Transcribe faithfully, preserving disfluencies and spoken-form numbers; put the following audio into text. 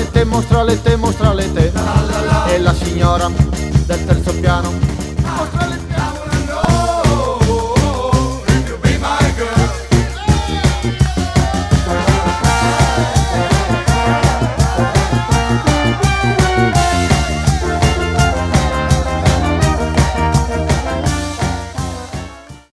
mostrale te, mostrale te, mostrale te. E la signora del terzo piano, mostrale te.